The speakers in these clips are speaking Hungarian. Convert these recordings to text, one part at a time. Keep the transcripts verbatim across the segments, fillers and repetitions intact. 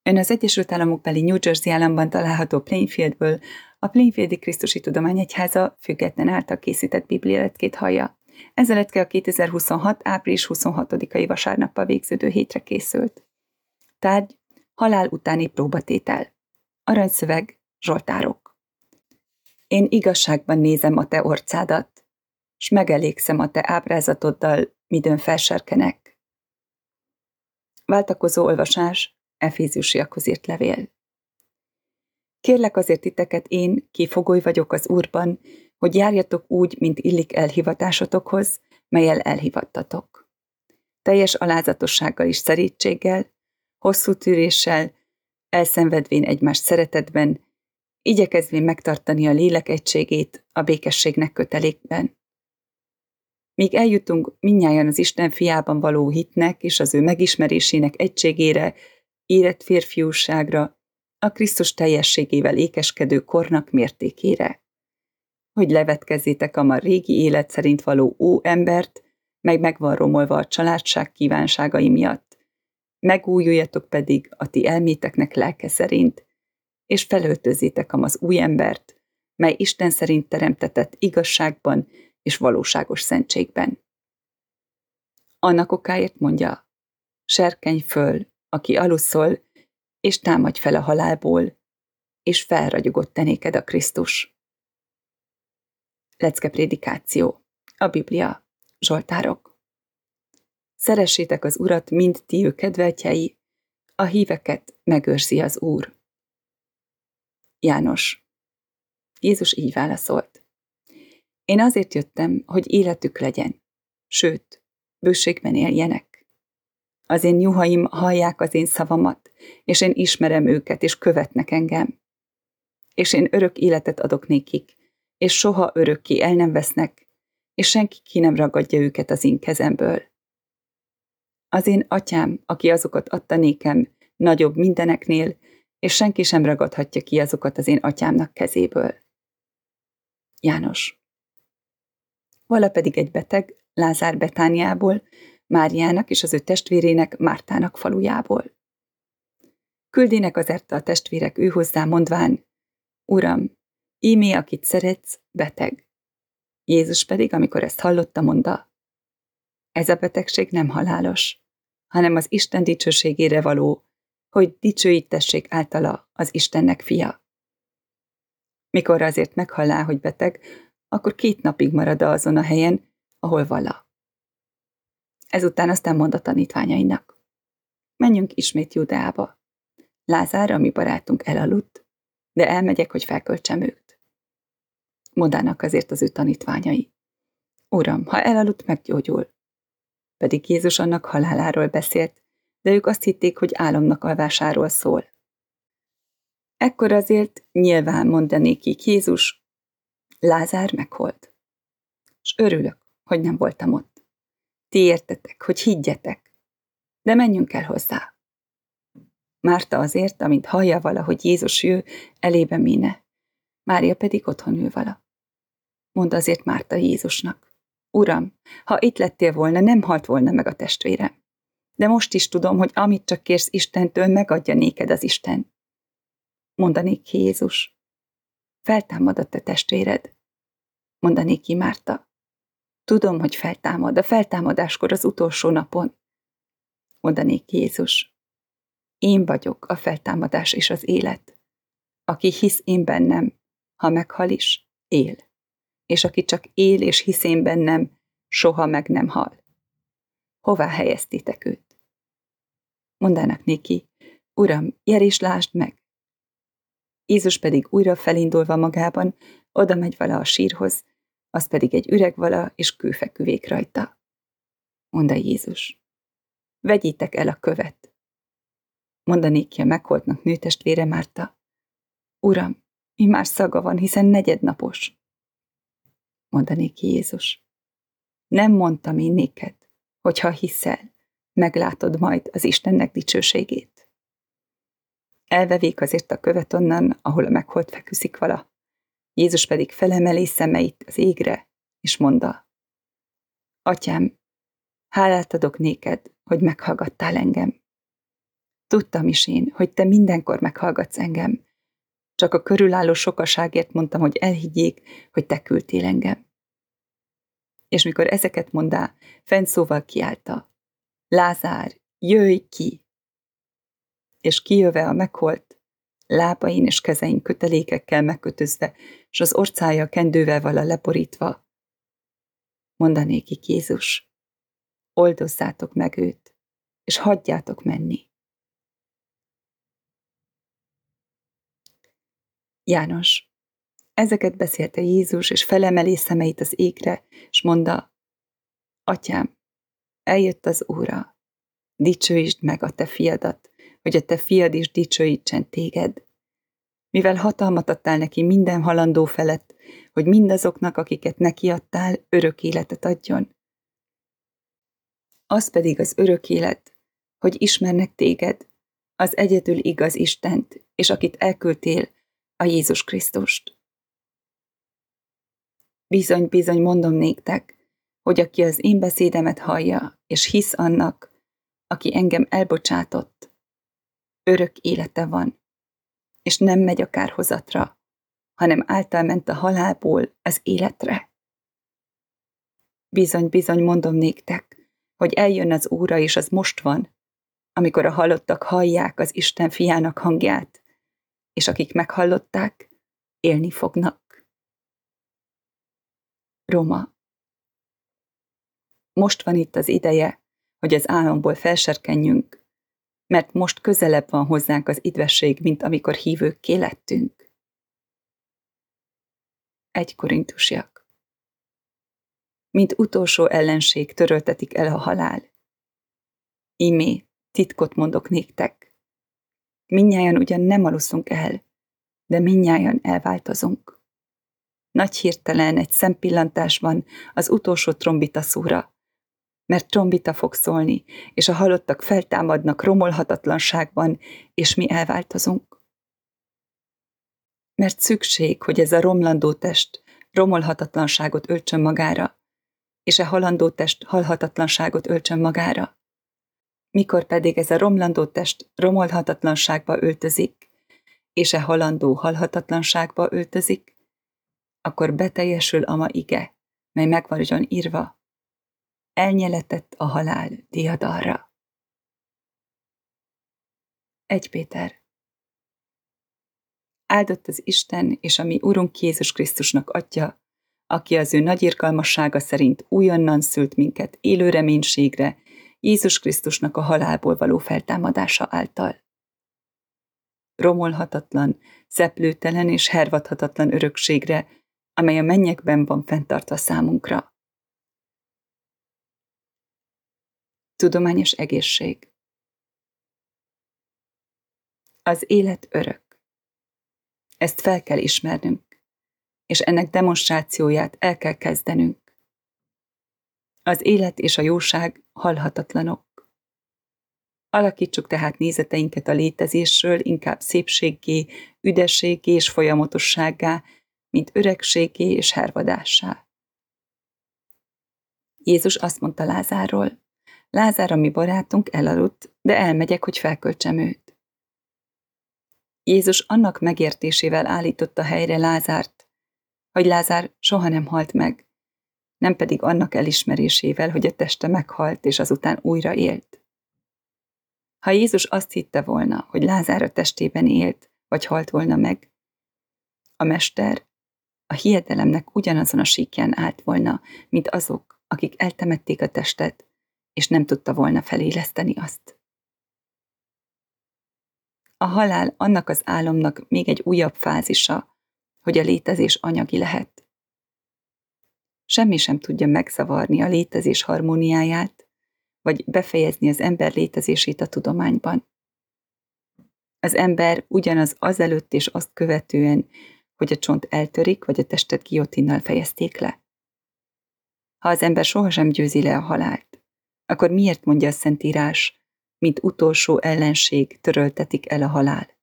Ön az Egyesült Államokbeli New Jersey államban található Plainfieldből a Plainfieldi Krisztusi Tudományegyháza független által készített biblialeckét hallja. Ez a lecke a kétezer-huszonhat. április huszonhatodikai vasárnappal végződő hétre készült. Tárgy: halál utáni próbatétel. Aranyszöveg: Zsoltárok. Én igazságban nézem a te orcádat, s megelégszem a te ábrázatoddal, midőn felserkenek. Váltakozó olvasás. Efézusiakhoz írt levél. Kérlek azért titeket én, ki fogoly vagyok az Úrban, hogy járjatok úgy, mint illik elhivatásotokhoz, mellyel elhivattatok. Teljes alázatossággal és szerítséggel, hosszú tűréssel, elszenvedvén egymást szeretetben, igyekezvén megtartani a lélek egységét a békességnek kötelékben. Míg eljutunk mindnyájan az Isten fiában való hitnek és az ő megismerésének egységére, érett férfiúságra, a Krisztus teljességével ékeskedő kornak mértékére. Hogy levetkezzétek a ma régi élet szerint való óembert, meg meg van romolva a családság kívánságai miatt, megújuljatok pedig a ti elméteknek lelke szerint, és felöltözzétek az új embert, mely Isten szerint teremtetett igazságban és valóságos szentségben. Annak okáért mondja: serkenj föl, aki aluszol, és támadj fel a halálból, és felragyogott te néked a Krisztus. Lecke prédikáció. A Biblia. Zsoltárok. Szeressétek az Urat, mind ti ő kedveltjei, a híveket megőrzi az Úr. János. Jézus így válaszolt: én azért jöttem, hogy életük legyen, sőt, bőségben éljenek. Az én juhaim hallják az én szavamat, és én ismerem őket, és követnek engem. És én örök életet adok nékik, és soha örökké el nem vesznek, és senki ki nem ragadja őket az én kezemből. Az én atyám, aki azokat adta nékem, nagyobb mindeneknél, és senki sem ragadhatja ki azokat az én atyámnak kezéből. János. Vala pedig egy beteg, Lázár Betániából, Máriának és az ő testvérének, Mártának falujából. Küldének azerte a testvérek ő hozzá, mondván: Uram, ímé, akit szeretsz, beteg. Jézus pedig, amikor ezt hallotta, mondta: ez a betegség nem halálos, hanem az Isten dicsőségére való, hogy dicsőítessék általa az Istennek fia. Mikor azért meghallá, hogy beteg, akkor két napig marad azon a helyen, ahol vala. Ezután aztán mond a tanítványainak: menjünk ismét Judeába. Lázár, a mi barátunk, elaludt, de elmegyek, hogy felköltsem őt. Mondának azért az ő tanítványai: Uram, ha elaludt, meggyógyul. Pedig Jézus annak haláláról beszélt, de ők azt hitték, hogy álomnak alvásáról szól. Ekkor azért nyilván mondanékik Jézus: Lázár meghalt. És örülök, hogy nem voltam ott. Ti értetek, hogy higgyetek, de menjünk el hozzá. Márta azért, amint hallja vala, hogy Jézus jő, elébe méne. Mária pedig otthon ül vala. Mondd azért Márta Jézusnak: Uram, ha itt lettél volna, nem halt volna meg a testvérem. De most is tudom, hogy amit csak kérsz Istentől, megadja néked az Isten. Mondanék ki Jézus: feltámad a te testvéred. Mondanék ki Márta: tudom, hogy feltámad, a feltámadáskor az utolsó napon. Mondanék Jézus: én vagyok a feltámadás és az élet. Aki hisz én bennem, ha meghal is, él. És aki csak él és hisz én bennem, soha meg nem hal. Hová helyeztétek őt? Mondának néki: Uram, gyere és lásd meg. Jézus pedig újra felindulva magában, oda megy vala a sírhoz, az pedig egy üreg vala, és kőfeküvék rajta. Mondta Jézus: vegyétek el a követ. Mondanék ki a megholtnak nőtestvére Márta: Uram, mi már szaga van, hiszen negyednapos. Mondanék ki Jézus: nem mondtam én néked, hogy ha hiszel, meglátod majd az Istennek dicsőségét. Elvevék azért a követ onnan, ahol a megholt feküszik vala. Jézus pedig felemeli szemeit az égre, és mondta: Atyám, hálát adok néked, hogy meghallgattál engem. Tudtam is én, hogy te mindenkor meghallgatsz engem. Csak a körülálló sokaságért mondtam, hogy elhiggyék, hogy te küldtél engem. És mikor ezeket mondá, fennszóval kiáltta: Lázár, jöjj ki! És kijöve a meghalt, lábain és kezein kötelékekkel megkötözve, és az orcája kendővel vala leborítva, mondanékik Jézus: oldozzátok meg őt, és hagyjátok menni. János. Ezeket beszélte Jézus, és felemeli szemeit az égre, és mondta: Atyám, eljött az óra, dicsőítsd meg a te fiadat, hogy a te fiad is dicsőítsen téged, mivel hatalmat adtál neki minden halandó felett, hogy mindazoknak, akiket neki adtál, örök életet adjon. Az pedig az örök élet, hogy ismernek téged, az egyedül igaz Istent, és akit elküldtél, a Jézus Krisztust. Bizony, bizony mondom néktek, hogy aki az én beszédemet hallja, és hisz annak, aki engem elbocsátott, örök élete van, és nem megy a kárhozatra, hanem által ment a halálból az életre. Bizony, bizony mondom néktek, hogy eljön az óra, és az most van, amikor a halottak hallják az Isten fiának hangját, és akik meghallották, élni fognak. Róma. Most van itt az ideje, hogy az álomból felserkenjünk, mert most közelebb van hozzánk az idvesség, mint amikor hívőkké lettünk. Egy Korintusiak. Mint utolsó ellenség töröltetik el a halál. Ímé, titkot mondok néktek. Mindnyájan ugyan nem aluszunk el, de mindnyájan elváltozunk. Nagy hirtelen egy szempillantásban az utolsó trombita szúra, mert trombita fog szólni, és a halottak feltámadnak romolhatatlanságban, és mi elváltozunk. Mert szükség, hogy ez a romlandó test romolhatatlanságot öltsön magára, és a halandó test halhatatlanságot öltsön magára. Mikor pedig ez a romlandó test romolhatatlanságba öltözik, és a halandó halhatatlanságba öltözik, akkor beteljesül a ma ige, mely meg van ugyan írva: elnyeletett a halál diadalra. Egy Péter. Áldott az Isten és a mi Urunk Jézus Krisztusnak Atya, aki az ő nagy irgalmassága szerint újonnan szült minket élő reménységre, Jézus Krisztusnak a halálból való feltámadása által. Romolhatatlan, szeplőtelen és hervadhatatlan örökségre, amely a mennyekben van fenntartva számunkra. Tudományos egészség. Az élet örök. Ezt fel kell ismernünk, és ennek demonstrációját el kell kezdenünk. Az élet és a jóság halhatatlanok. Alakítsuk tehát nézeteinket a létezésről inkább szépséggé, üdességgé és folyamatossággá, mint öregségé és hervadássá. Jézus azt mondta Lázárról: Lázár, a mi barátunk, elaludt, de elmegyek, hogy felköltsem őt. Jézus annak megértésével állította helyre Lázárt, hogy Lázár soha nem halt meg, nem pedig annak elismerésével, hogy a teste meghalt, és azután újra élt. Ha Jézus azt hitte volna, hogy Lázár a testében élt, vagy halt volna meg, a mester a hiedelemnek ugyanazon a síkján állt volna, mint azok, akik eltemették a testet, és nem tudta volna feléleszteni azt. A halál annak az álomnak még egy újabb fázisa, hogy a létezés anyagi lehet. Semmi sem tudja megzavarni a létezés harmóniáját, vagy befejezni az ember létezését a tudományban. Az ember ugyanaz azelőtt és azt követően, hogy a csont eltörik, vagy a testet guillotinnal fejezték le. Ha az ember sohasem győzi le a halált, akkor miért mondja a Szentírás, mint utolsó ellenség töröltetik el a halál?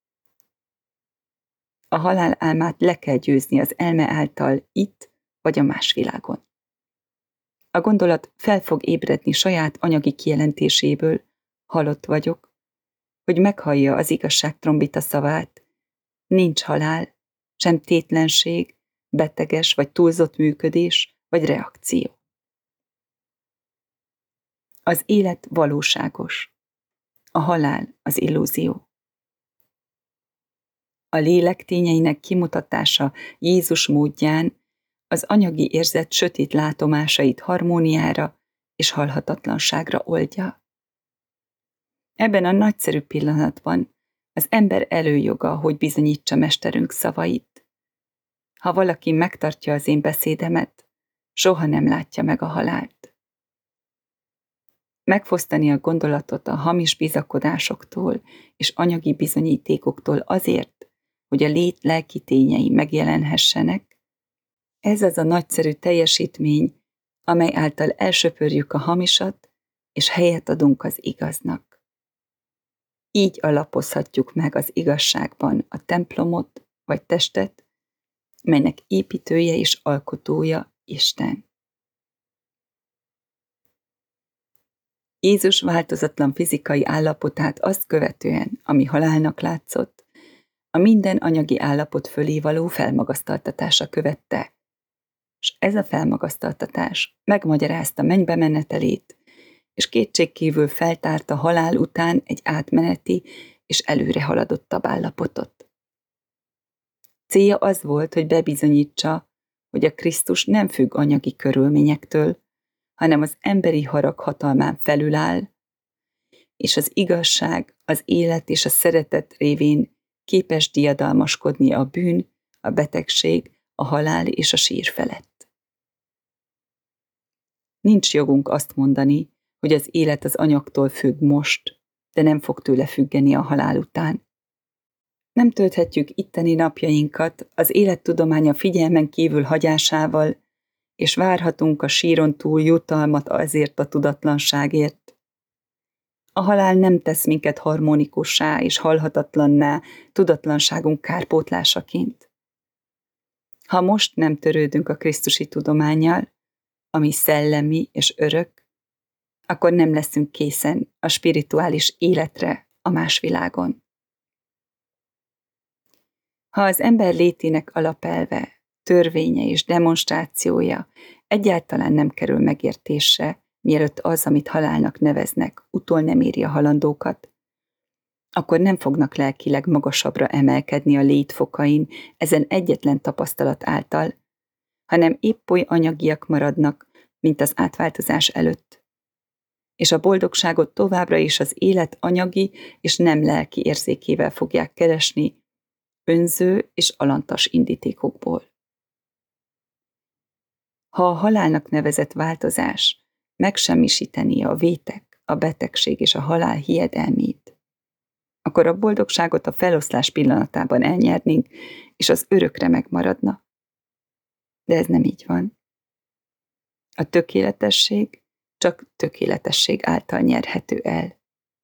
A halál álmát le kell győzni az elme által itt vagy a más világon. A gondolat fel fog ébredni saját anyagi kijelentéséből: halott vagyok, hogy meghallja az igazság trombita szavát. Nincs halál, sem tétlenség, beteges vagy túlzott működés vagy reakció. Az élet valóságos, a halál az illúzió. A lélek tényeinek kimutatása Jézus módján az anyagi érzet sötét látomásait harmóniára és halhatatlanságra oldja. Ebben a nagyszerű pillanatban az ember előjoga, hogy bizonyítsa mesterünk szavait. Ha valaki megtartja az én beszédemet, soha nem látja meg a halált. Megfosztani a gondolatot a hamis bizakodásoktól és anyagi bizonyítékoktól azért, hogy a lét lelki tényei megjelenhessenek, ez az a nagyszerű teljesítmény, amely által elsöpörjük a hamisat, és helyet adunk az igaznak. Így alapozhatjuk meg az igazságban a templomot vagy testet, melynek építője és alkotója Isten. Jézus változatlan fizikai állapotát azt követően, ami halálnak látszott, a minden anyagi állapot fölé való felmagasztaltatása követte, és ez a felmagasztaltatás megmagyarázta mennybe menetelét, és kétségkívül feltárta halál után egy átmeneti és előre haladottabb állapotot. Célja az volt, hogy bebizonyítsa, hogy a Krisztus nem függ anyagi körülményektől, hanem az emberi harag hatalmán felüláll, és az igazság, az élet és a szeretet révén képes diadalmaskodni a bűn, a betegség, a halál és a sír felett. Nincs jogunk azt mondani, hogy az élet az anyagtól függ most, de nem fog tőle függeni a halál után. Nem tölthetjük itteni napjainkat az élettudománya figyelmen kívül hagyásával, és várhatunk a síron túl jutalmat azért a tudatlanságért. A halál nem tesz minket harmonikussá és halhatatlanná tudatlanságunk kárpótlásaként. Ha most nem törődünk a krisztusi tudománnyal, ami szellemi és örök, akkor nem leszünk készen a spirituális életre a más világon. Ha az ember létének alapelve, törvénye és demonstrációja egyáltalán nem kerül megértésre, mielőtt az, amit halálnak neveznek, utol nem éri a halandókat, akkor nem fognak lelkileg magasabbra emelkedni a létfokain ezen egyetlen tapasztalat által, hanem épp oly anyagiak maradnak, mint az átváltozás előtt. És a boldogságot továbbra is az élet anyagi és nem lelki érzékével fogják keresni, önző és alantas indítékokból. Ha a halálnak nevezett változás megsemmisíteni a vétek, a betegség és a halál hiedelmét, akkor a boldogságot a feloszlás pillanatában elnyernénk, és az örökre megmaradna. De ez nem így van. A tökéletesség csak tökéletesség által nyerhető el.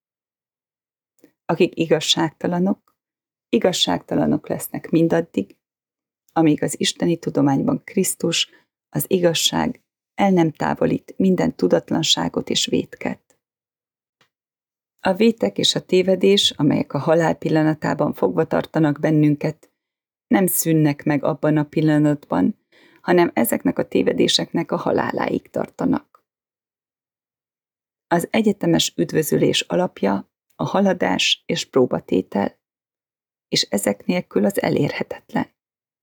Akik igazságtalanok, igazságtalanok lesznek mindaddig, amíg az isteni tudományban Krisztus, az igazság el nem távolít minden tudatlanságot és vétket. A vétek és a tévedés, amelyek a halál pillanatában fogva tartanak bennünket, nem szűnnek meg abban a pillanatban, hanem ezeknek a tévedéseknek a haláláig tartanak. Az egyetemes üdvözülés alapja a haladás és próbatétel, és ezek nélkül az elérhetetlen.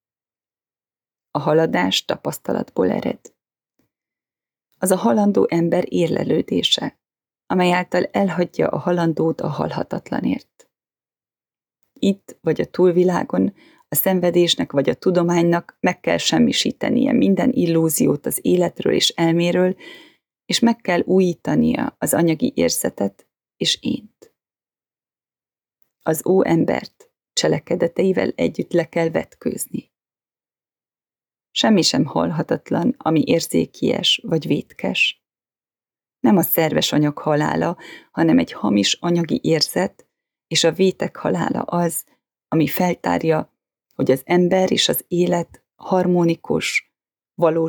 A haladás tapasztalatból ered. Az a halandó ember érlelődése, amely által elhagyja a halandót a halhatatlanért. Itt vagy a túlvilágon a szenvedésnek vagy a tudománynak meg kell semmisítenie minden illúziót az életről és elméről, és meg kell újítania az anyagi érzetet és ént. Az ó embert cselekedeteivel együtt le kell vetkőzni. Semmi sem halhatatlan, ami érzékies vagy vétkes. Nem a szerves anyag halála, hanem egy hamis anyagi érzet, és a vétek halála az, ami feltárja, hogy az ember és az élet harmonikus,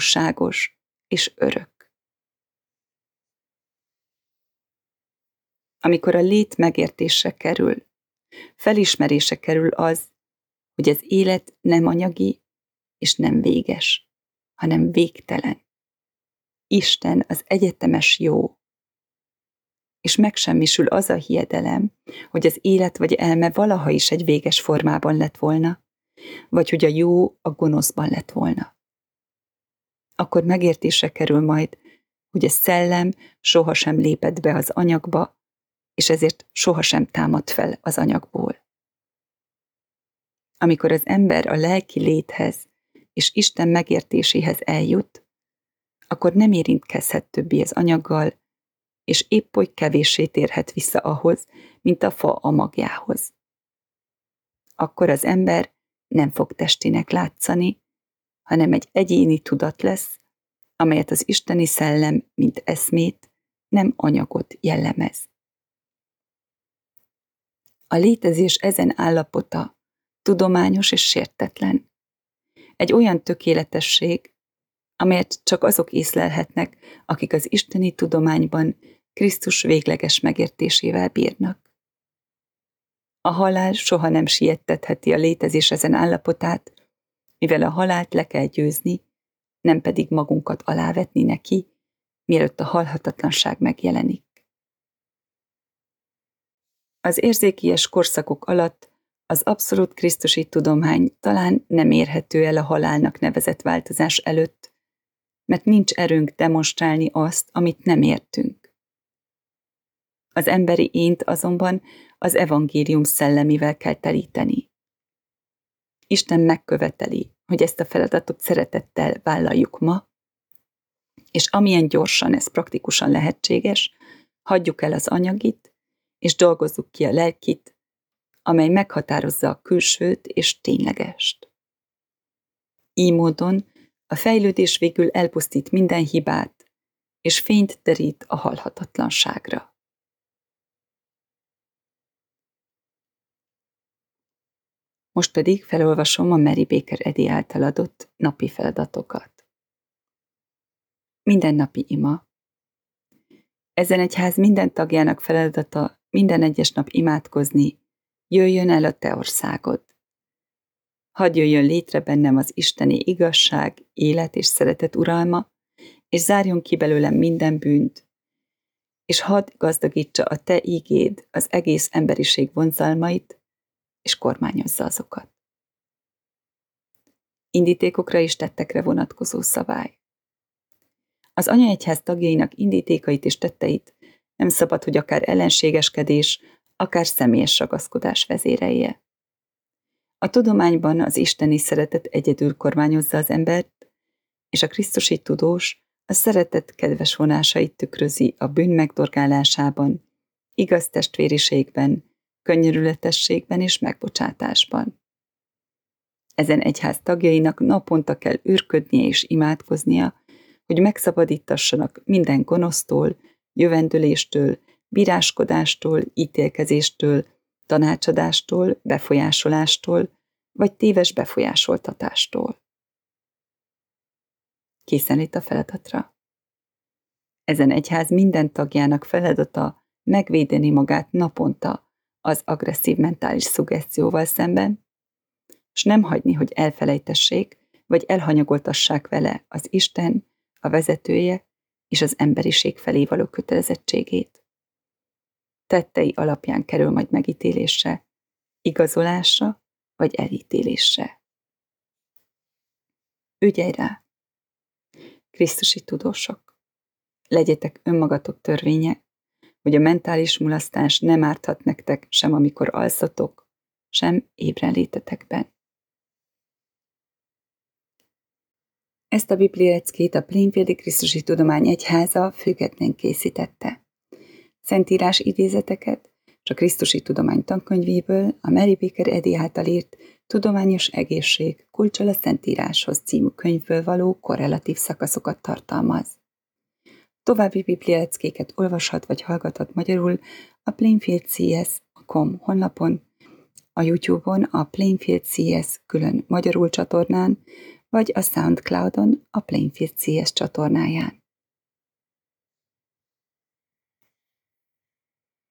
valóságos és örök. Amikor a lét megértésre kerül, felismerése kerül az, hogy az élet nem anyagi és nem véges, hanem végtelen. Isten az egyetemes jó, és megsemmisül az a hiedelem, hogy az élet vagy elme valaha is egy véges formában lett volna, vagy hogy a jó a gonoszban lett volna. Akkor megértésre kerül majd, hogy a szellem sohasem lépett be az anyagba, és ezért sohasem támad fel az anyagból. Amikor az ember a lelki léthez és Isten megértéséhez eljut, akkor nem érintkezhet többé az anyaggal, és épp oly kevéssé térhet vissza ahhoz, mint a fa a magjához. Akkor az ember nem fog testének látszani, hanem egy egyéni tudat lesz, amelyet az isteni szellem, mint eszmét, nem anyagot jellemez. A létezés ezen állapota tudományos és sértetlen. Egy olyan tökéletesség, amelyet csak azok észlelhetnek, akik az isteni tudományban Krisztus végleges megértésével bírnak. A halál soha nem siettetheti a létezés ezen állapotát, mivel a halált le kell győzni, nem pedig magunkat alávetni neki, mielőtt a halhatatlanság megjelenik. Az érzékies korszakok alatt az abszolút krisztusi tudomány talán nem érhető el a halálnak nevezett változás előtt, mert nincs erőnk demonstrálni azt, amit nem értünk. Az emberi ént azonban az evangélium szellemével kell telíteni. Isten megköveteli, hogy ezt a feladatot szeretettel vállaljuk ma, és amilyen gyorsan ez praktikusan lehetséges, hagyjuk el az anyagit, és dolgozzuk ki a lelkit, amely meghatározza a külsőt és ténylegest. Így módon a fejlődés végül elpusztít minden hibát, és fényt terít a halhatatlanságra. Most pedig felolvasom a Mary Baker Eddy által adott napi feladatokat. Mindennapi ima. Ezen egyház minden tagjának feladata minden egyes nap imádkozni, jöjjön el a te országod. Hadd jöjjön létre bennem az isteni igazság, élet és szeretet uralma, és zárjon ki belőlem minden bűnt, és hadd gazdagítsa a te ígéd az egész emberiség vonzalmait, és kormányozza azokat. Indítékokra és tettekre vonatkozó szabály. Az anyaegyház tagjainak indítékait és tetteit nem szabad, hogy akár ellenségeskedés, akár személyes ragaszkodás vezérelje. A tudományban az isteni szeretet egyedül kormányozza az embert, és a krisztusi tudós a szeretet kedves vonásait tükrözi a bűn megdorgálásában, igaz testvériségben, könyörületességben és megbocsátásban. Ezen egyház tagjainak naponta kell őrködnie és imádkoznia, hogy megszabadítassanak minden gonosztól, jövendőléstől, bíráskodástól, ítélkezéstől, tanácsadástól, befolyásolástól, vagy téves befolyásoltatástól. Készenlét a feladatra. Ezen egyház minden tagjának feladata megvédeni magát naponta az agresszív mentális szuggesztióval szemben, és nem hagyni, hogy elfelejtessék, vagy elhanyagoltassák vele az Isten, a vezetője és az emberiség felé való kötelezettségét. Tettei alapján kerül majd megítélésre, igazolásra vagy elítélésre. Ügyelj rá! Krisztusi tudósok! Legyetek önmagatok törvénye, hogy a mentális mulasztás nem árthat nektek sem amikor alszatok, sem ébren létetekben. Ezt a bibliaeckét a Plainfieldi Krisztusi Tudomány Egyháza független készítette. Szentírás idézeteket és a Krisztusi Tudomány tankönyvéből a Mary Baker Eddy által írt Tudományos egészség kulccsal a Szentíráshoz című könyvből való korrelatív szakaszokat tartalmaz. További biblialeckéket olvashat vagy hallgathat magyarul a plainfield c s pont com honlapon, a YouTube-on a Plainfield C S külön magyarul csatornán, vagy a SoundCloud-on a Plainfield C S csatornáján.